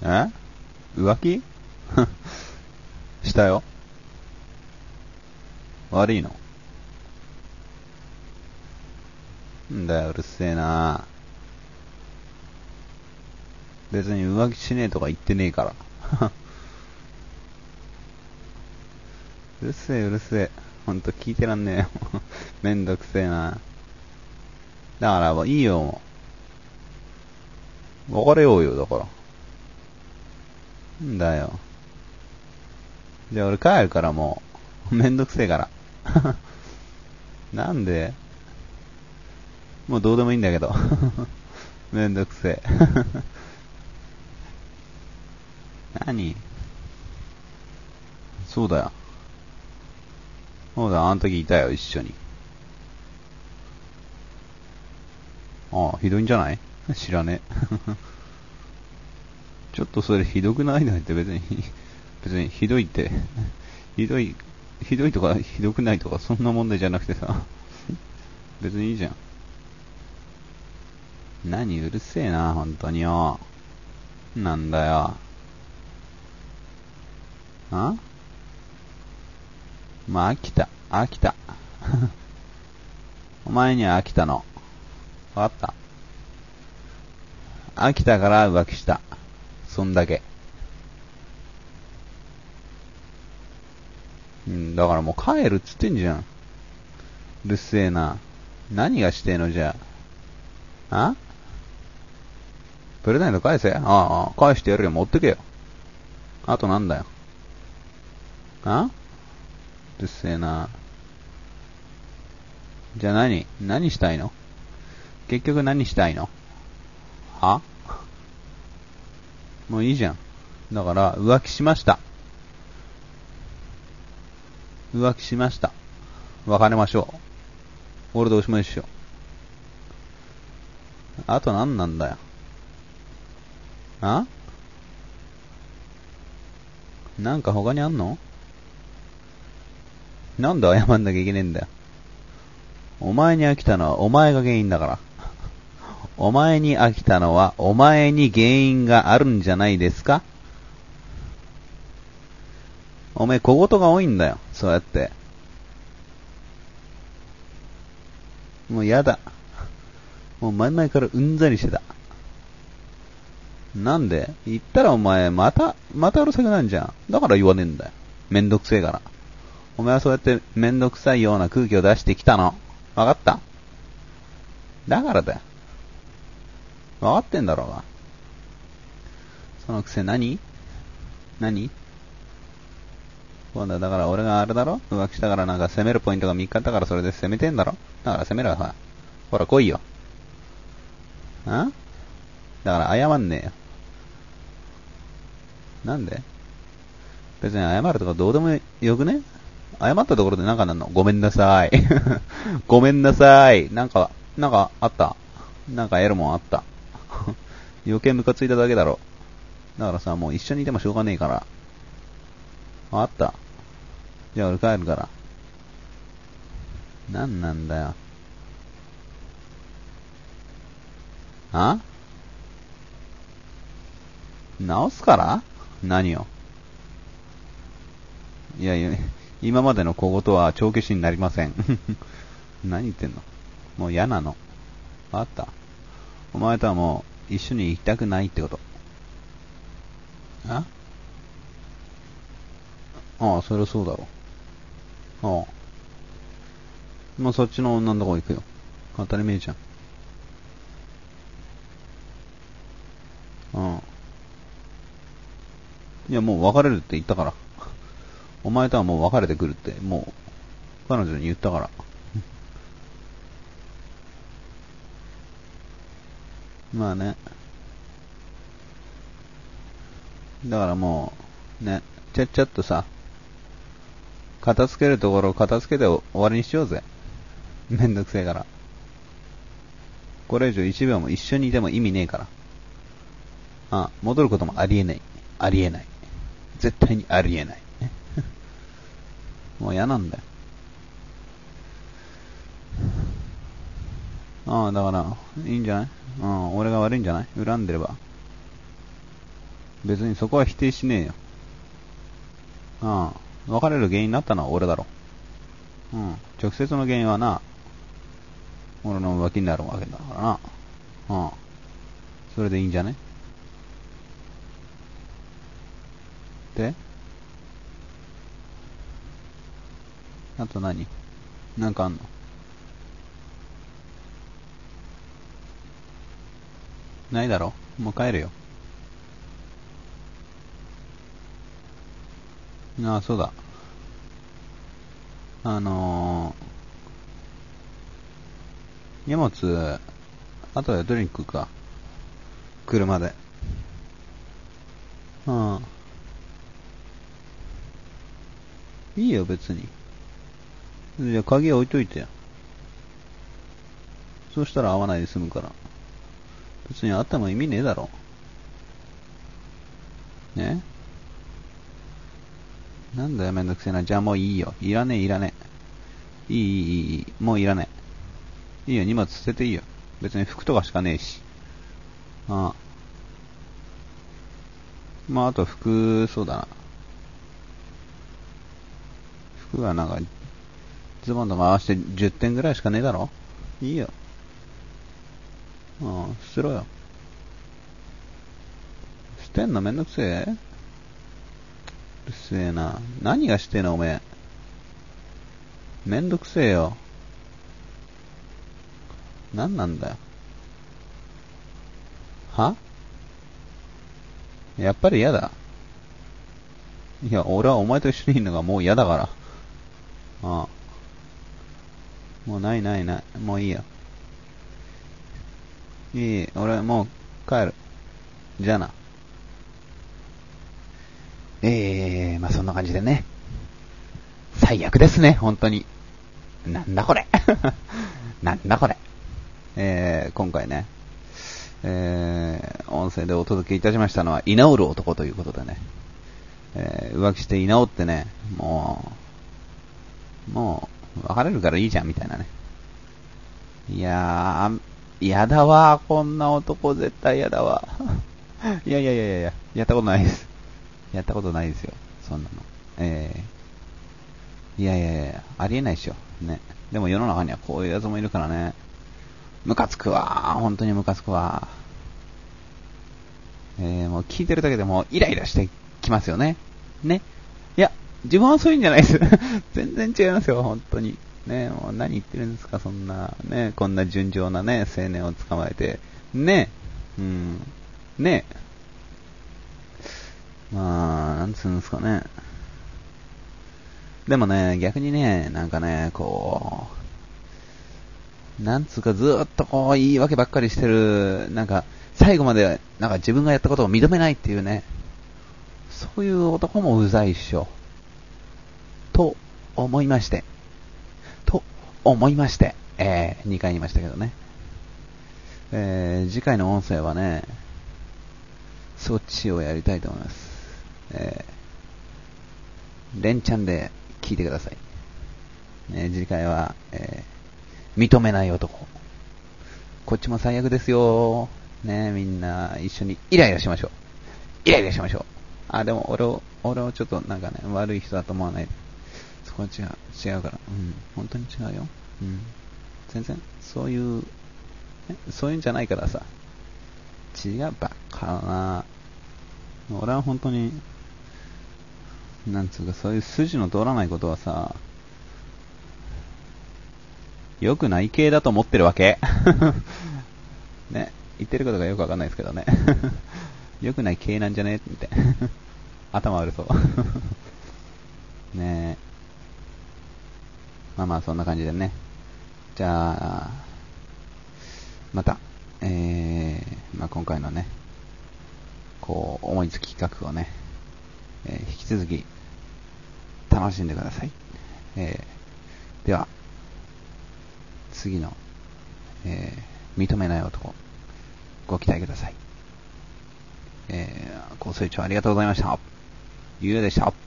え浮気したよ。悪いの？んだよ、うるせえな。別に浮気しねえとか言ってねえから。うるせえうるせえ。ほんと聞いてらんねえよ。めんどくせえな。だからもういいよ。別れようよ、だから。んだよ。じゃあ俺帰るからもう。めんどくせえから。なんで？もうどうでもいいんだけど。めんどくせえ。何？そうだよ。そうだよ、あの時いたよ、一緒に。ああ、ひどいんじゃない？知らねえ。ちょっとそれひどくないのって別にひどいって、ひどいとかひどくないとかそんな問題じゃなくてさ、別にいいじゃん。何うるせえな、本当によ。なんだよ。あ？まあ飽きた。飽きた。お前には飽きたの。わかった。飽きたから浮気した。そんだけ。うん、だからもう帰るっつってんじゃん。うるせえな。何がしてえのじゃあ。プレゼント返せ。ああ、返してやるよ。持ってけよ。あとなんだよ。うるせえな。じゃあ何したいの？結局何したいの？は？もういいじゃん。だから浮気しました。浮気しました。別れましょう。俺どうしもいいっしょ。あと何なんだよ。あ？なんか他にあんの？なんで謝んなきゃいけねえんだよ。お前に飽きたのはお前が原因だから。お前に飽きたのはお前に原因があるんじゃないですか？お前小言が多いんだよ。そうやって。もうやだ。もう前々からうんざりしてた。なんで言ったらお前またうるさくなんじゃん。だから言わねえんだよ。めんどくせえから。お前はそうやってめんどくさいような空気を出してきたの。わかった？だからだよ。わかってんだろうが。そのくせ何今度はだから俺があれだろ？浮気したからなんか攻めるポイントが見っかったからそれで攻めてんだろ？だから攻めろよ、ほら来いよ。だから謝んねえよ。なんで？別に謝るとかどうでもよくね？謝ったところでなんかなんの？ごめんなさい。ごめんなさい。なんかあった？なんか得るもんあった？余計ムカついただけだろ。だからさ、もう一緒にいてもしょうがねえから。あった。じゃあ俺帰るから。なんなんだよ。あ？直すから？何を？いやいや、今までの小言は帳消しになりません。何言ってんの？もう嫌なの。わかった。お前とはもう一緒に行きたくないってこと。あああ、そりゃそうだろう。ああ。もうそっちの女のとこ行くよ。当たり前じゃん。うん。いや、もう別れるって言ったから。お前とはもう別れてくるって、もう、彼女に言ったから。まあね。だからもう、ね、ちゃっちゃっとさ、片付けるところを片付けて終わりにしようぜ。めんどくせえから。これ以上1秒も一緒にいても意味ねえから。戻ることもありえない。ありえない。絶対にありえない。もう嫌なんだよ。だから、いいんじゃない？俺が悪いんじゃない？恨んでれば。 別にそこは否定しねえよ。別れる原因になったのは俺だろ。直接の原因はな、俺の浮気になるわけだからな。それでいいんじゃね？で、あと何？なんかあんの？ないだろ？もう帰るよ。そうだ。荷物、後で取りに行くか。車で。いいよ、別に。じゃあ、鍵置いといてよ。そうしたら会わないで済むから。別に会っても意味ねえだろ。ね？なんだよ、めんどくせえな。じゃあもういいよ。いらねえ。いい。もういらねえ。いいよ、荷物捨てていいよ。別に服とかしかねえし。まあ、あと服、そうだな。服はなんか、ズボンとか合わせて10点ぐらいしかねえだろ。いいよ。捨てろよ。捨てんのめんどくせえ？うるせえな。何がしてえのおめえ。めんどくせえよ。何なんだよ。は？やっぱり嫌だ。いや、俺はお前と一緒にいるのがもう嫌だから。もうない。もういいよ。いい、俺もう帰る。じゃあな。まあそんな感じでね。最悪ですね、本当に。なんだこれ。なんだこれ。今回ね、音声でお届けいたしましたのは、居直る男ということでね。浮気して居直ってね、もう、別れるからいいじゃん、みたいなね。いやー、やだわ、こんな男絶対やだわ。いや、やったことないです。やったことないですよ、そんなの。いや、ありえないでしょ。ね。でも世の中にはこういうやつもいるからね。ムカつくわ、本当にムカつくわ。もう聞いてるだけでもうイライラしてきますよね。ね。いや、自分はそういうんじゃないです。全然違いますよ、本当に。ね、もう何言ってるんですか、そんな、ね、こんな純情なね、青年を捕まえて。ね。ね。まあ、なんつうんですかね。でもね、逆にね、なんかね、こう、なんつうかずーっとこう言い訳ばっかりしてる、なんか、最後まで、なんか自分がやったことを認めないっていうね、そういう男もうざいっしょ。と思いまして、2回言いましたけどね。次回の音声はね、そっちをやりたいと思います。連チャンで聞いてください。次回は、認めない男。こっちも最悪ですよ。ね、みんな一緒にイライラしましょう。でも俺をちょっとなんかね、悪い人だと思わないで。そこは違うから。本当に違うよ。全然、そういうんじゃないからさ。違うばっかだな。俺は本当に、なんつうか、そういう筋の通らないことはさ、良くない系だと思ってるわけ。ね、言ってることがよくわかんないですけどね。良くない系なんじゃねみたいな。頭悪そう。ねえ。まあそんな感じでね。じゃあ、また、今回のね、こう、思いつき企画をね、引き続き、楽しんでください。では、次の、認めない男、ご期待ください。ご清聴ありがとうございました。ゆうでした。